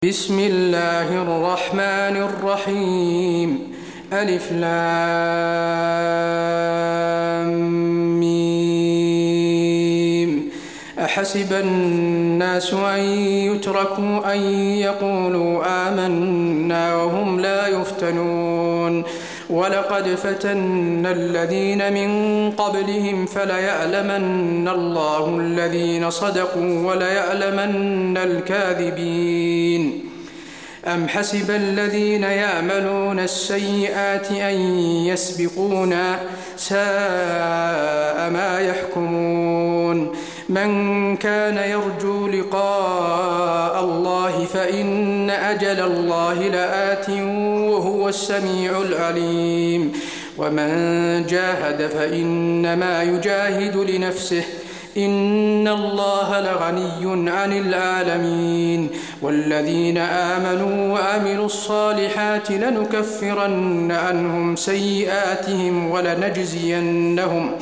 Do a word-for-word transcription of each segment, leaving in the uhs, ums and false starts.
بسم الله الرحمن الرحيم ألف لام ميم أحسب الناس أن يتركوا أن يقولوا آمنا وهم لا يفتنون ولقد فتنا الذين من قبلهم فليعلمن الله الذين صدقوا وليعلمن الكاذبين أم حسب الذين يعملون السيئات أن يسبقونا ساء ما يحكمون من كان يرجو لقاء الله فإن أجل الله لآت وهو السميع العليم ومن جاهد فإنما يجاهد لنفسه إن الله لغني عن العالمين والذين آمنوا وعملوا الصالحات لنكفرن عنهم سيئاتهم ولنجزينهم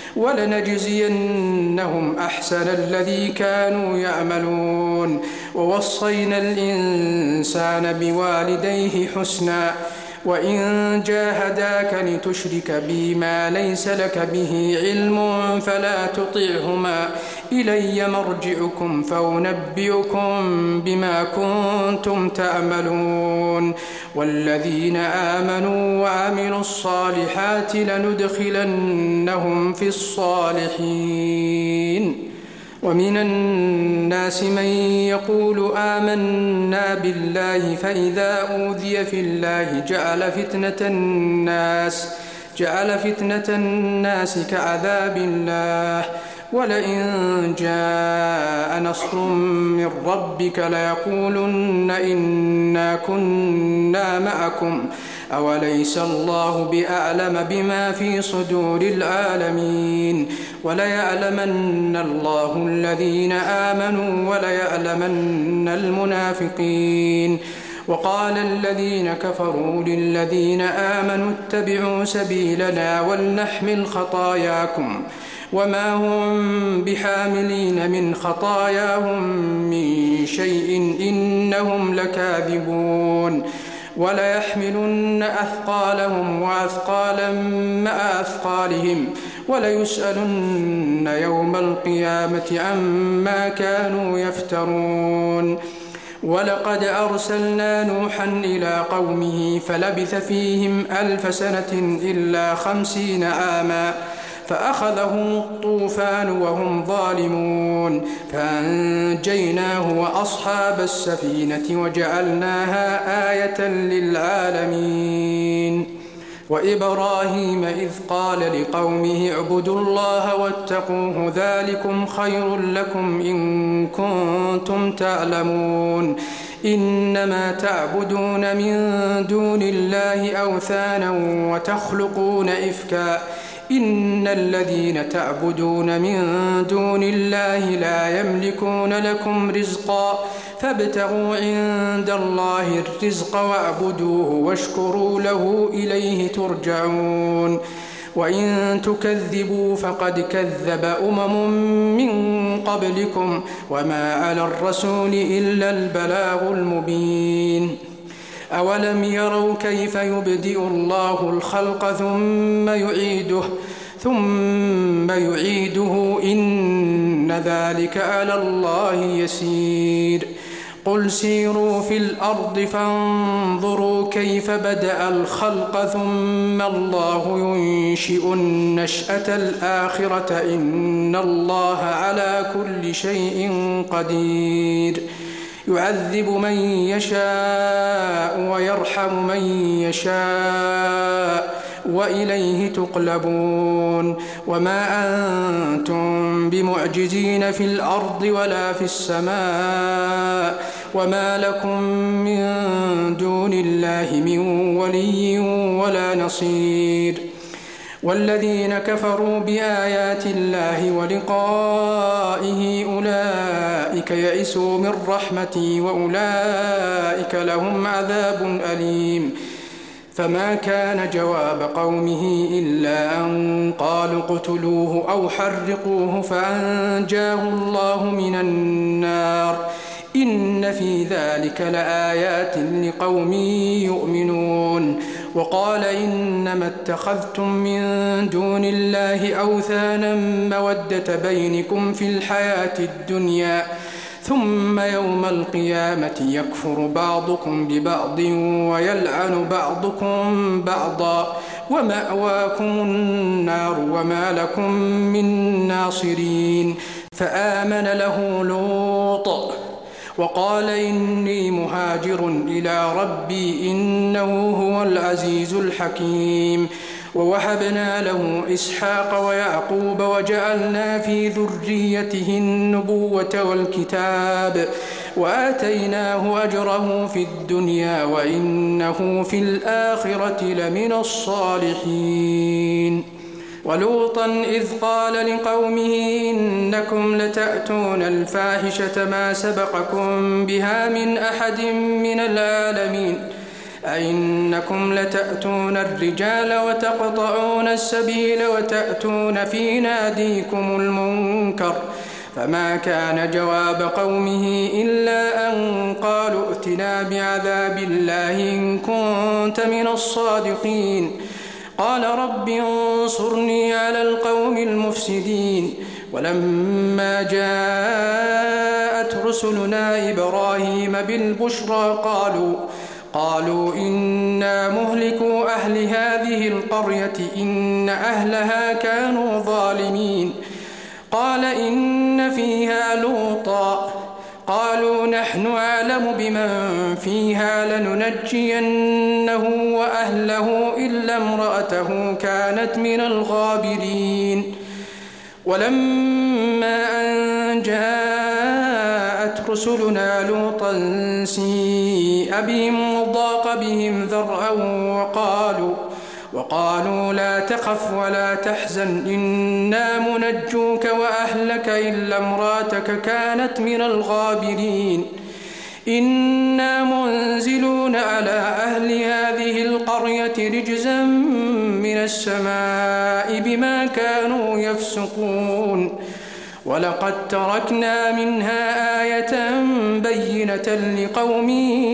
ولنجزينهم أحسن الذي كانوا يعملون ووصينا الإنسان بوالديه حسنا وإن جاهداك لتشرك بي ما ليس لك به علم فلا تطعهما إلي مرجعكم فأنبئكم بما كنتم تعملون والذين آمنوا وعملوا الصالحات لندخلنهم في الصالحين ومن الناس من يقول آمنا بالله فإذا أوذي في الله جعل فتنة الناس جعل فتنة الناس كعذاب الله ولئن جاء نصر من ربك ليقولن إنا كنا معكم أوليس الله بأعلم بما في صدور العالمين وليعلمن الله الذين آمنوا وليعلمن المنافقين وقال الذين كفروا للذين آمنوا اتبعوا سبيلنا ولنحمل خطاياكم وما هم بحاملين من خطاياهم من شيء إنهم لكاذبون وليحملن أثقالهم وأثقالا مع أثقالهم وليسألن يوم القيامة عما كانوا يفترون ولقد أرسلنا نوحا إلى قومه فلبث فيهم ألف سنة إلا خمسين عاما فأخذهم الطوفان وهم ظالمون فأنجيناه وأصحاب السفينة وجعلناها آية للعالمين وإبراهيم إذ قال لقومه اعبدوا الله واتقوه ذلكم خير لكم إن كنتم تعلمون إنما تعبدون من دون الله أوثانا وتخلقون إفكا إن الذين تعبدون من دون الله لا يملكون لكم رزقا فابتغوا عند الله الرزق واعبدوه واشكروا له إليه ترجعون وإن تكذبوا فقد كذب أمم من قبلكم وما على الرسول إلا البلاغ المبين أولم يروا كيف يبدئ الله الخلق ثم يعيده ثم يعيده إن ذلك على الله يسير قل سيروا في الأرض فانظروا كيف بدأ الخلق ثم الله ينشئ النشأة الآخرة إن الله على كل شيء قدير يعذب من يشاء ويرحم من يشاء وإليه تقلبون وما أنتم بمعجزين في الأرض ولا في السماء وما لكم من دون الله من ولي ولا نصير والذين كفروا بآيات الله ولقائه أولئك يئسوا من رحمتي وأولئك لهم عذاب أليم فما كان جواب قومه إلا أن قالوا اقتلوه أو حرقوه فأنجاه الله من النار إن في ذلك لآيات لقوم يؤمنون. وقال إنما اتخذتم من دون الله أوثانا مودة بينكم في الحياة الدنيا ثم يوم القيامة يكفر بعضكم ببعض ويلعن بعضكم بعضا ومأواكم النار وما لكم من ناصرين. فآمن له لوط وقال إني مهاجر إلى ربي إنه هو العزيز الحكيم. ووهبنا له إسحاق ويعقوب وجعلنا في ذريته النبوة والكتاب وآتيناه أجره في الدنيا وإنه في الآخرة لمن الصالحين. ولوطا إذ قال لقومه إنكم لتأتون الفاحشة ما سبقكم بها من أحد من العالمين أئنكم لتأتون الرجال وتقطعون السبيل وتأتون في ناديكم المنكر. فما كان جواب قومه إلا أن قالوا ائتنا بعذاب الله إن كنت من الصادقين. قال رب انصرني على القوم المفسدين. ولما جاءت رسلنا إبراهيم بالبشرى قالوا قالوا إنا مهلكو أهل هذه القرية إن أهلها كانوا ظالمين. قال إن فيها لوطا قالوا نحن أعلم بمن فيها لننجينه وأهله إلا امرأته كانت من الغابرين. ولما أن جاءت رسلنا لوطا سيء بهم وضاق بهم ذرعا وقالوا وقالوا لا تخف ولا تحزن إنا منجوك وأهلك إلا امرأتك كانت من الغابرين. إنا منزلون على أهل هذه القرية رجزا من السماء بما كانوا يفسقون. ولقد تركنا منها آية بينة لقوم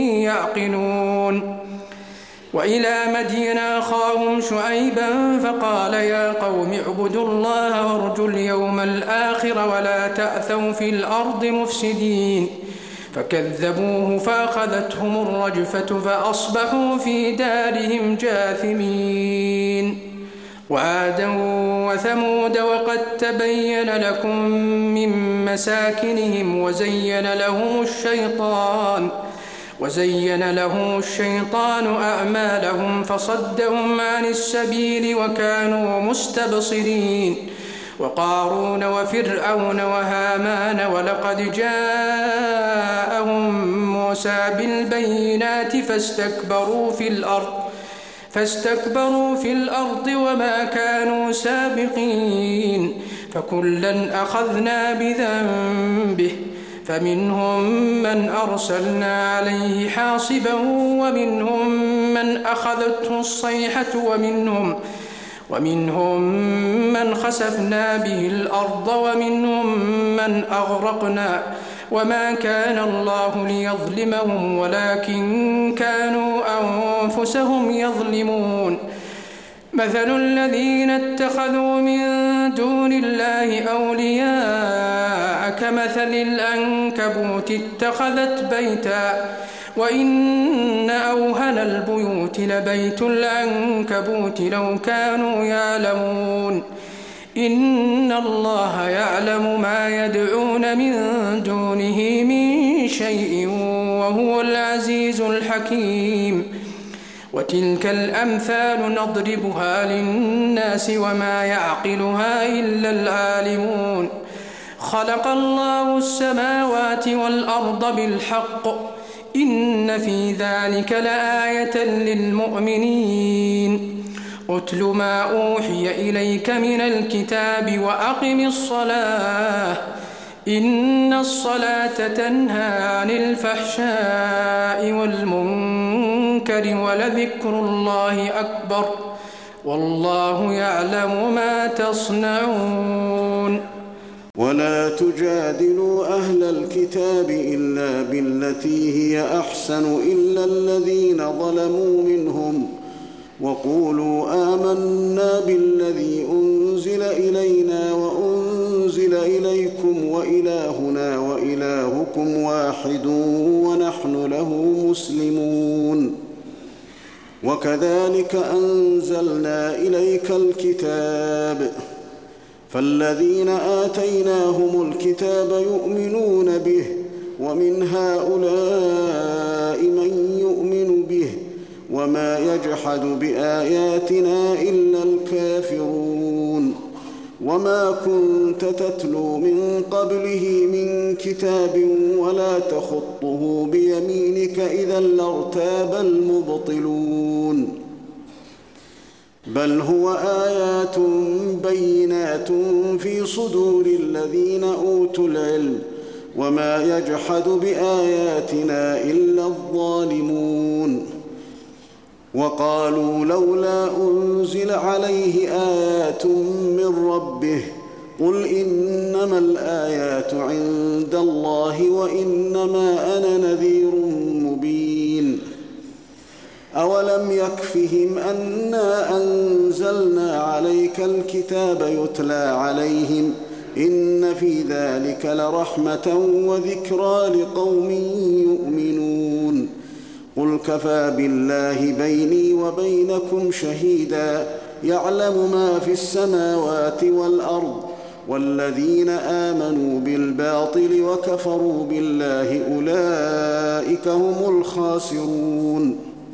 يعقلون. وإلى مدين أخاهم شعيبا فقال يا قوم اعبدوا الله وارجوا اليوم الآخر ولا تأثوا في الأرض مفسدين. فكذبوه فأخذتهم الرجفة فأصبحوا في دارهم جاثمين. وعادا وثمود وقد تبين لكم من مساكنهم وزين لهم الشيطان وزين له الشيطان أعمالهم فصدهم عن السبيل وكانوا مستبصرين. وقارون وفرعون وهامان ولقد جاءهم موسى بالبينات فاستكبروا في الأرض فاستكبروا في الأرض وما كانوا سابقين. فكلا أخذنا بذنبه فمنهم من أرسلنا عليه حاصبا ومنهم من أخذته الصيحة ومنهم ومنهم من خسفنا به الأرض ومنهم من أغرقنا وما كان الله ليظلمهم ولكن كانوا أنفسهم يظلمون. مثل الذين اتخذوا من دون الله أولياء كمثل العنكبوت اتخذت بيتا وإن أوهن البيوت لبيت العنكبوت لو كانوا يعلمون. إن الله يعلم ما يدعون من دونه من شيء وهو العزيز الحكيم. وتلك الأمثال نضربها للناس وما يعقلها إلا العالمون. خلق الله السماوات والأرض بالحق إن في ذلك لآية للمؤمنين. أتل ما أوحي إليك من الكتاب وأقم الصلاة إن الصلاة تنهى عن الفحشاء والمنكر ولذكر الله أكبر والله يعلم ما تصنعون. ولا تجادلوا أهل الكتاب إلا بالتي هي أحسن إلا الذين ظلموا منهم وقولوا آمنا بالذي أنزل إلينا وأنزل إليكم وإلهنا وإلهكم واحد ونحن له مسلمون. وكذلك أنزلنا إليك الكتاب فالذين آتيناهم الكتاب يؤمنون به ومن هؤلاء من يؤمن به وما يجحد بآياتنا إلا الكافرون. وما كنت تتلو من قبله من كتاب ولا تخطه بيمينك إذا لارتاب المبطلون. بل هو آيات بينات في صدور الذين أوتوا العلم وما يجحد بآياتنا إلا الظالمون. وقالوا لولا أنزل عليه آيات من ربه قل إنما الآيات عند الله وإنما أنا نذير مبين. أولم يكفهم أنا أنزلنا عليك الكتاب يتلى عليهم إن في ذلك لرحمة وذكرى لقوم يؤمنون. قل كفى بالله بيني وبينكم شهيدا يعلم ما في السماوات والأرض والذين آمنوا بالباطل وكفروا بالله أولئك هم الخاسرون.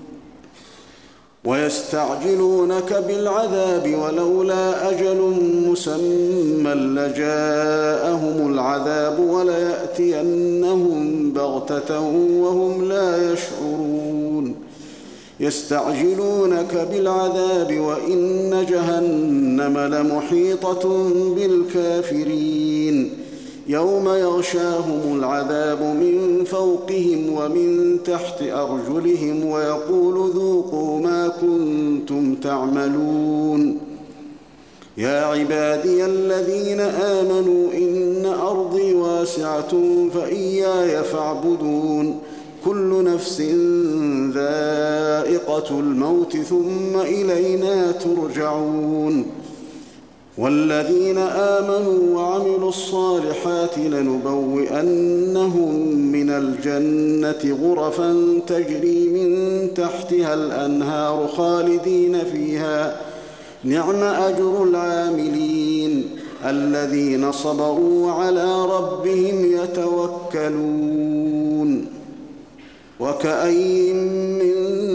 ويستعجلونك بالعذاب ولولا أجل مسمى لجاءهم العذاب وليأتينهم بغتة وهم لا يشعرون. يستعجلونك بالعذاب وإن جهنم لمحيطة بالكافرين يوم يغشاهم العذاب من فوقهم ومن تحت أرجلهم ويقول ذوقوا ما كنتم تعملون. يا عبادي الذين آمنوا إن أرضي واسعة فإياي فاعبدون. كل نفس ذائقة الموت ثم إلينا ترجعون. والذين آمنوا وعملوا الصالحات لنبوئنهم من الجنة غرفا تجري من تحتها الأنهار خالدين فيها نعم أجر العاملين الذين صبروا على ربهم يتوكلون. وكأين من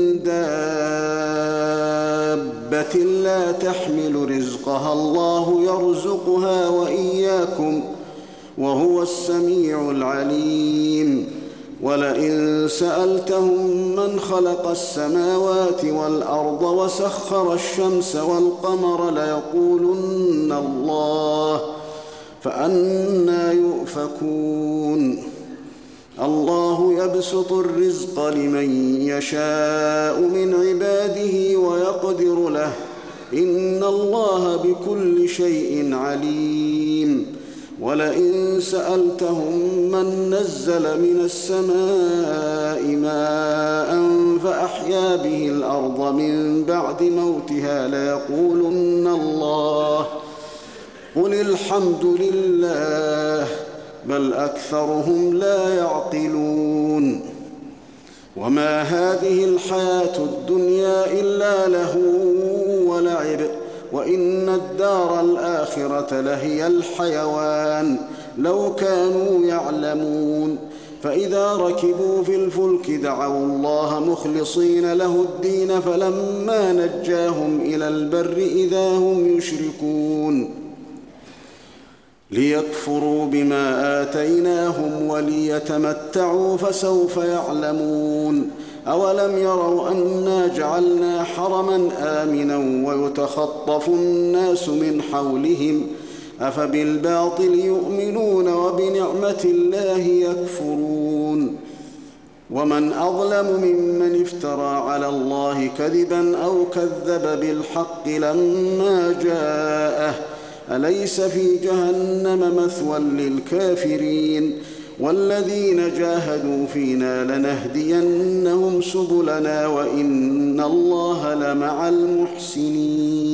دابة لا تحمل رزقها الله يرزقها وإياكم وهو السميع العليم. ولئن سألتهم من خلق السماوات والأرض وسخر الشمس والقمر ليقولن الله فأنى يؤفكون. الله يبسط الرزق لمن يشاء من عباده ويقدر له إن الله بكل شيء عليم. ولئن سألتهم من نزل من السماء ماء فأحيا به الأرض من بعد موتها ليقولن الله قل الحمد لله بل أكثرهم لا يعقلون. وما هذه الحياة الدنيا إلا لهو ولعب وإن الدار الآخرة لهي الحيوان لو كانوا يعلمون. فإذا ركبوا في الفلك دعوا الله مخلصين له الدين فلما نجاهم إلى البر إذا هم يشركون. ليكفروا بما آتيناهم وليتمتعوا فسوف يعلمون. أولم يروا أنا جعلنا حرما آمنا ويتخطف الناس من حولهم أفبالباطل يؤمنون وبنعمة الله يكفرون. ومن أظلم ممن افترى على الله كذبا أو كذب بالحق لما جاءه أليس في جهنم مثوى للكافرين والذين جاهدوا فينا لنهدينهم سبلنا وإن الله لمع المحسنين